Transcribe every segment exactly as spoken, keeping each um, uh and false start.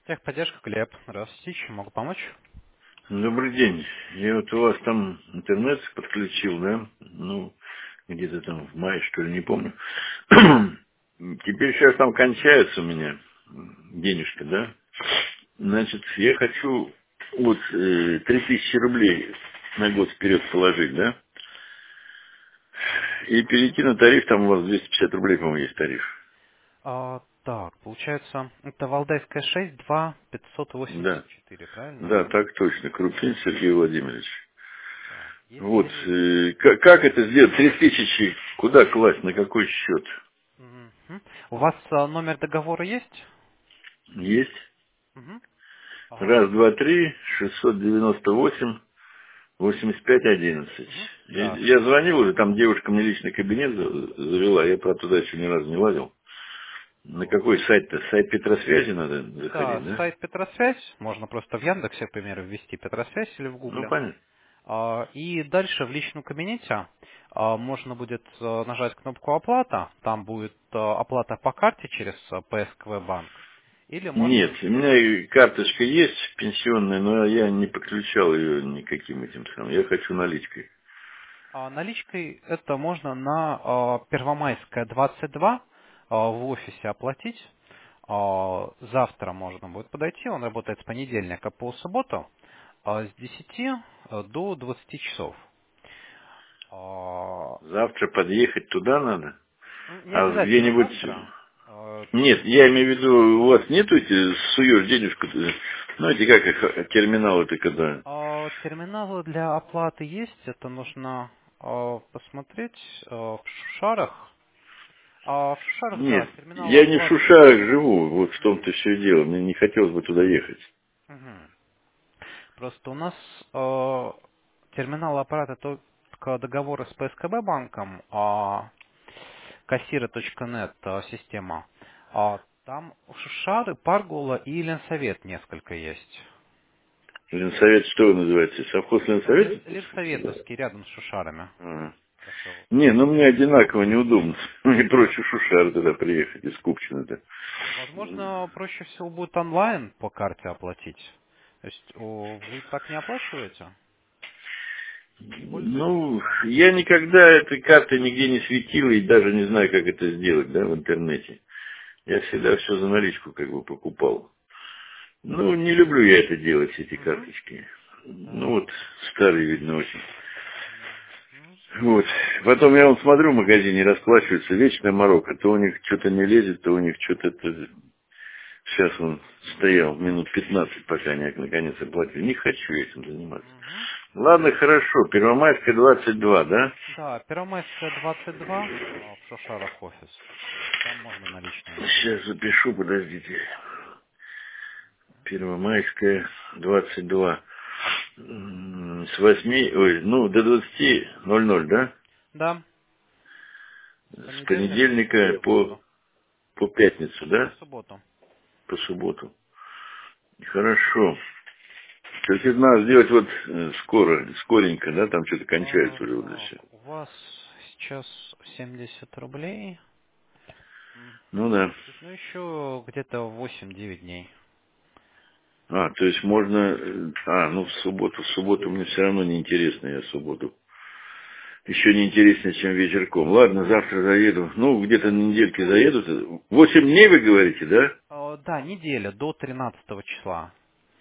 Техподдержка, Глеб. Здравствуйте, чем могу помочь? Добрый день. Я вот у вас там интернет подключил, да? Ну, где-то там в мае, что ли, не помню. Теперь сейчас там кончается у меня денежка, да? Значит, я хочу вот э, три тысячи рублей на год вперед положить, да? И перейти на тариф, там у вас двести пятьдесят рублей, по-моему, есть тариф. А, так, получается, это Валдайская шесть, два, пятьсот Да, восемьдесят четыре, правильно? да, так точно. Крупин Сергей Владимирович. Так, Вот, если... э, как, как это сделать? Три тысячи куда класть, на какой счет? Мгм. У вас а, номер договора есть? Есть. Мгм. А, Раз, два, три, шестьсот девяносто восемь, восемьдесят пять, одиннадцать. мгм. Я, Да. я звонил уже, там девушка мне личный кабинет за- завела, я, правда, туда еще ни разу не лазил. На О. какой сайт-то? Сайт Петросвязи надо Да, заходить, да? сайт Петросвязь. Можно просто в Яндексе, к примеру, ввести Петросвязь или в Ну, Гугле. понятно. А, И дальше в личном кабинете а, можно будет э, нажать кнопку «Оплата». Там будет э, оплата по карте через э, П С К В банк. Или Нет, можно... у меня и карточка есть пенсионная, но я не подключал ее никаким этим самым. Я хочу наличкой. а, Наличкой это можно на а, Первомайская двадцать два а, в офисе оплатить. А, Завтра можно будет подойти. Он работает с понедельника по субботу а, с десяти э, до двадцати часов. А, Завтра подъехать туда надо? м, Не А обязательно где-нибудь... завтра. А, Нет, я имею в виду, у вас нету эти, суешь денежку, э, знаете, как их, э, терминалы ты когда... а, Терминалы для оплаты есть. Это нужно а, посмотреть а, в Шушарах. А в Шушарах, да, Нет, терминал я не в оплаты. Шушарах живу, вот в Мгм. том-то все и дело, мне не хотелось бы туда ехать. Мгм. Просто у нас э, терминал аппарата только договоры с П С К Б банком, а кассиры точка нет э, система. А там Шушары, Паргула и Ленсовет несколько есть. Ленсовет что называется? Совхоз Э, Лен- Ленсовет? Ленсоветовский, рядом с Шушарами. А. Поселок. Не, ну мне одинаково неудобно. Мне проще в Шушары туда приехать, из Купчино-то. Возможно, проще всего будет онлайн по карте оплатить. То есть о, вы так не оплачиваете? Не пользуетесь Ну, онлайн? я никогда этой карты нигде не светил и даже не знаю, как это сделать, да, в интернете. Я всегда все за наличку как бы покупал. Ну, не люблю я это делать, эти Угу. карточки. Ну, Так. вот, старые, видно, очень. Мгм. Вот. Потом я вон смотрю в магазине, расплачиваются, вечная морока. То у них что-то не лезет, то у них что-то... это- Сейчас он стоял минут пятнадцать, пока они наконец оплатили. Не хочу этим заниматься. Мгм. Ладно, хорошо. Первомайская двадцать два, да? Да, Первомайская двадцать два а, в Шушарах офис. Там можно наличными Сейчас оплатить. запишу, подождите. Первомайская двадцать два. М, С восьми, ой, ну, до двадцати ноль ноль, да? Да, с С понедельника по понедельника по, субботу. по пятницу, По да? субботу. По субботу. Хорошо. То есть это надо сделать вот э, скоро, скоренько, да? Там что-то А, кончается уже уже все. так, у вас сейчас семьдесят рублей. М, Ну да. то есть, ну, еще где-то восемь-девять дней. А, то есть можно... э, А, ну в субботу. В субботу мне все равно не интересно, я в субботу. Еще не интереснее, чем вечерком. Ладно, завтра заеду. Ну, где-то на недельке заеду. Восемь дней вы говорите, да? А, да, неделя, до тринадцатого числа.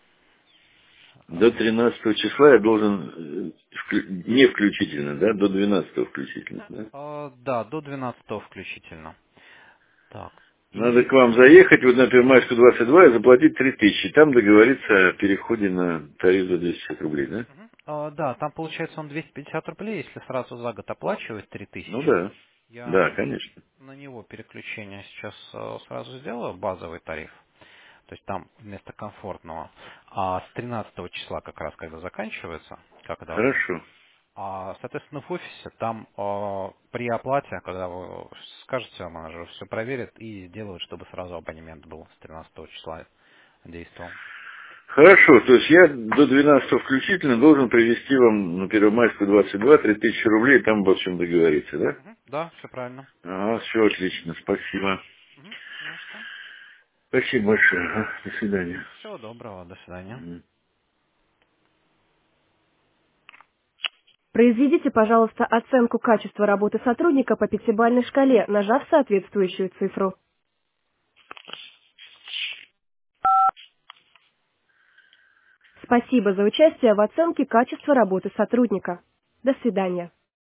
До А, тринадцатого числа я должен, э, вклю- не включительно, да, до двенадцатого включительно, да? а, да, до двенадцатого включительно. Так, Надо и... к вам заехать, вот на Первомайскую двадцать два и заплатить три тысячи. Там договориться о переходе на тариф за двести пятьдесят рублей, да? Мгм. А, да, там получается он двести пятьдесят рублей, если сразу за год оплачивать три Ну тысячи. да. Я Да, конечно. на него переключение сейчас э, сразу сделаю, базовый тариф. То есть там вместо комфортного. А с тринадцатого числа как раз, когда заканчивается, как должно быть. Хорошо. А, соответственно, в офисе там э, при оплате, когда вы скажете менеджеру, все проверят и сделают, чтобы сразу абонемент был с тринадцатого числа действовал. Хорошо, то есть я до двенадцатого включительно должен привезти вам на Первомайскую двадцать два три тысячи рублей, там обо всем договориться, да? Мгм. Да, все правильно. Ага, все отлично, спасибо. Мгм. Не за что. Спасибо большое. Ага, до свидания. Всего доброго, до свидания. Мгм. Произведите, пожалуйста, оценку качества работы сотрудника по пятибалльной шкале, нажав соответствующую цифру. Спасибо за участие в оценке качества работы сотрудника. До свидания.